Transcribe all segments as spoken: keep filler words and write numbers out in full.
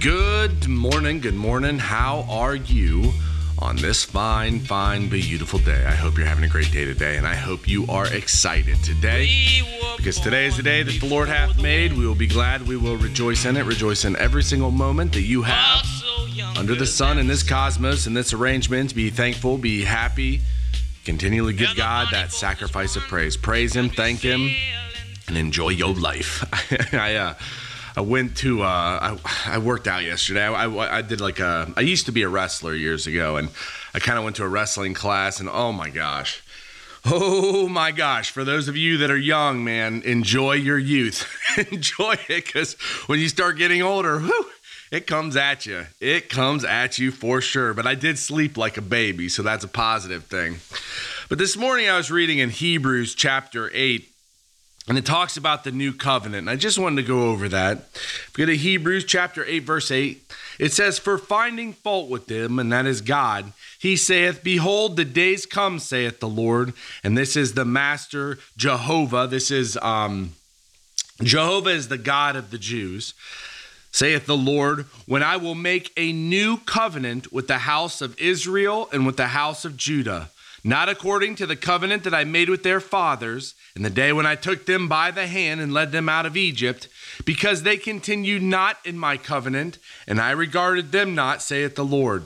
Good morning, good morning. How are you on this fine, fine, beautiful day? I hope you're having a great day today, and I hope you are excited today, because today is the day that the Lord hath made. We will be glad, we will rejoice in it, rejoice in every single moment that you have under the sun in this cosmos, in this arrangement. Be thankful, be happy, continually give God that sacrifice of praise. Praise Him, thank Him, and enjoy your life. I, uh, I went to, uh, I, I worked out yesterday. I, I, I did like a, I used to be a wrestler years ago, and I kind of went to a wrestling class, and oh my gosh. Oh my gosh. For those of you that are young, man, enjoy your youth. Enjoy it, because when you start getting older, whew, it comes at you. It comes at you for sure. But I did sleep like a baby, so that's a positive thing. But this morning I was reading in Hebrews chapter eight, and it talks about the new covenant. And I just wanted to go over that. If we go to Hebrews chapter eight, verse eight, it says, "For finding fault with them," and that is God, "he saith, Behold, the days come, saith the Lord." And this is the master Jehovah. This is, um, Jehovah is the God of the Jews. "Saith the Lord, when I will make a new covenant with the house of Israel and with the house of Judah, not according to the covenant that I made with their fathers in the day when I took them by the hand and led them out of Egypt, because they continued not in my covenant, and I regarded them not, saith the Lord."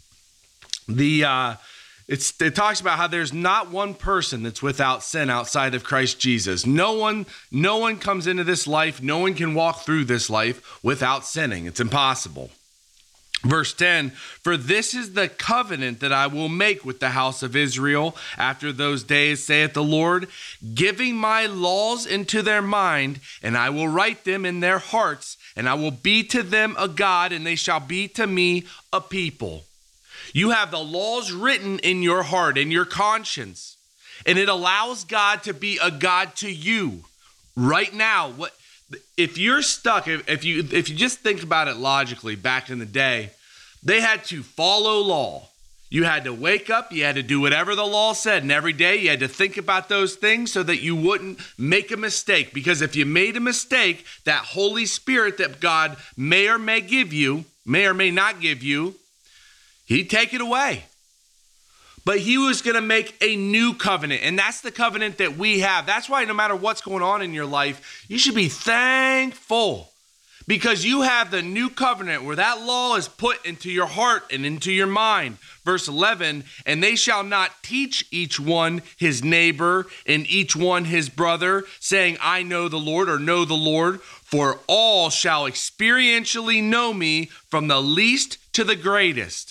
The uh, it's it talks about how there's not one person that's without sin outside of Christ Jesus. No one, no one comes into this life, no one can walk through this life without sinning. It's impossible. Verse ten, "For this is the covenant that I will make with the house of Israel after those days, saith the Lord, giving my laws into their mind, and I will write them in their hearts, and I will be to them a God, and they shall be to me a people." You have the laws written in your heart, in your conscience, and it allows God to be a God to you right now. What if you're stuck? If, if you if you just think about it logically, back in the day, they had to follow law. You had to wake up, you had to do whatever the law said, and every day you had to think about those things so that you wouldn't make a mistake. Because if you made a mistake, that Holy Spirit that God may or may give you, may or may not give you, He'd take it away. But He was going to make a new covenant, and that's the covenant that we have. That's why no matter what's going on in your life, you should be thankful, because you have the new covenant where that law is put into your heart and into your mind. Verse eleven, "And they shall not teach each one his neighbor and each one his brother, saying, I know the Lord," or "know the Lord, for all shall experientially know me, from the least to the greatest."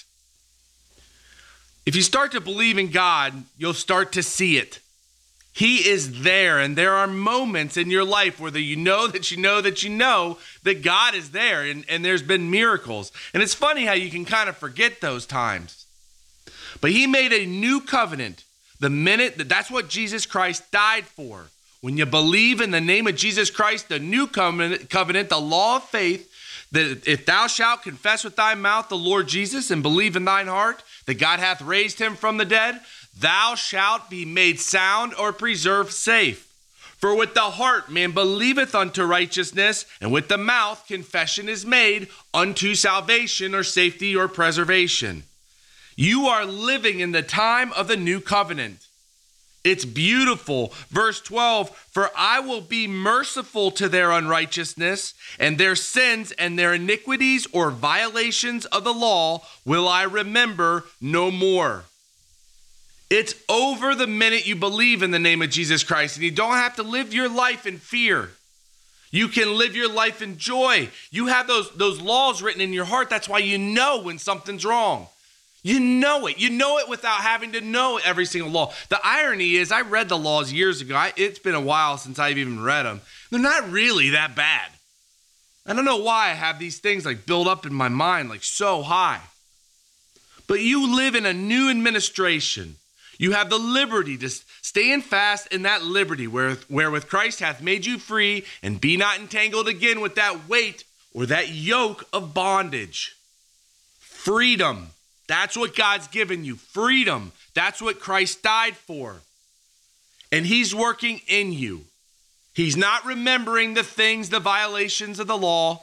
If you start to believe in God, you'll start to see it. He is there, and there are moments in your life where you know that you know that you know that God is there, and, and there's been miracles. And it's funny how you can kind of forget those times. But He made a new covenant the minute that that's what Jesus Christ died for. When you believe in the name of Jesus Christ, the new covenant, covenant, the law of faith, that if thou shalt confess with thy mouth the Lord Jesus and believe in thine heart that God hath raised Him from the dead, thou shalt be made sound or preserved safe. For with the heart man believeth unto righteousness, and with the mouth confession is made unto salvation, or safety, or preservation. You are living in the time of the new covenant. It's beautiful. Verse twelve, "For I will be merciful to their unrighteousness, and their sins and their iniquities or violations of the law will I remember no more." It's over the minute you believe in the name of Jesus Christ, and you don't have to live your life in fear. You can live your life in joy. You have those, those laws written in your heart. That's why you know when something's wrong. You know it. You know it without having to know every single law. The irony is, I read the laws years ago. I, it's been a while since I've even read them. They're not really that bad. I don't know why I have these things like built up in my mind like so high. But you live in a new administration. You have the liberty to stand fast in that liberty where, wherewith Christ hath made you free, and be not entangled again with that weight or that yoke of bondage. Freedom. That's what God's given you. Freedom. That's what Christ died for. And He's working in you. He's not remembering the things, the violations of the law.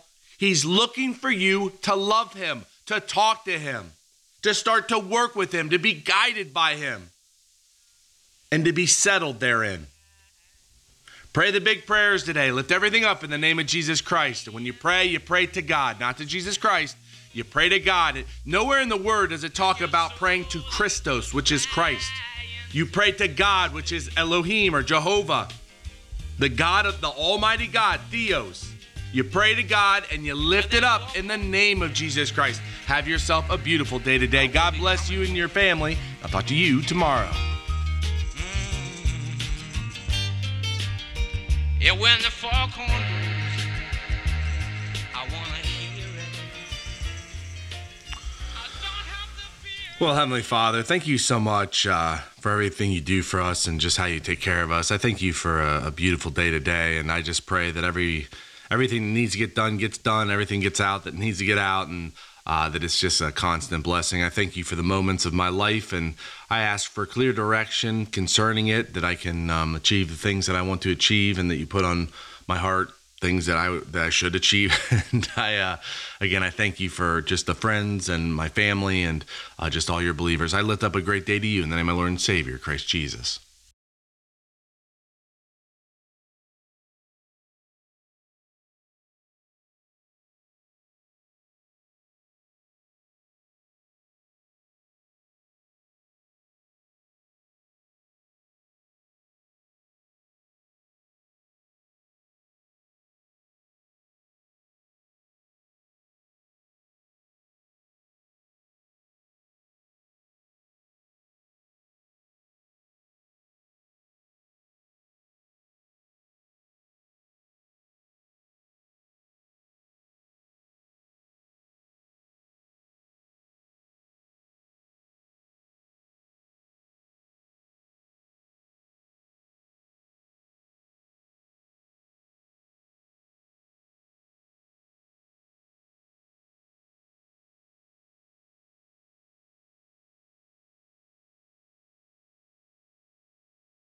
He's looking for you to love him, to talk to him, to start to work with him, to be guided by him, and to be settled therein. Pray the big prayers today. Lift everything up in the name of Jesus Christ. And when you pray, you pray to God, not to Jesus Christ. You pray to God. Nowhere in the Word does it talk about praying to Christos, which is Christ. You pray to God, which is Elohim or Jehovah, the God of the Almighty God, Theos. You pray to God and you lift it up in the name of Jesus Christ. Have yourself a beautiful day today. God bless you and your family. I'll talk to you tomorrow. Yeah, when the foghorn blows, I want to hear it. I don't have to fear. Well, Heavenly Father, thank you so much uh, for everything you do for us and just how you take care of us. I thank you for a, a beautiful day today, and I just pray that every everything that needs to get done gets done, everything gets out that needs to get out, and uh, that it's just a constant blessing. I thank you for the moments of my life, and I ask for clear direction concerning it, that I can um, achieve the things that I want to achieve, and that you put on my heart things that I that I should achieve. And I, uh, again, I thank you for just the friends and my family and uh, just all your believers. I lift up a great day to you in the name of my Lord and Savior, Christ Jesus.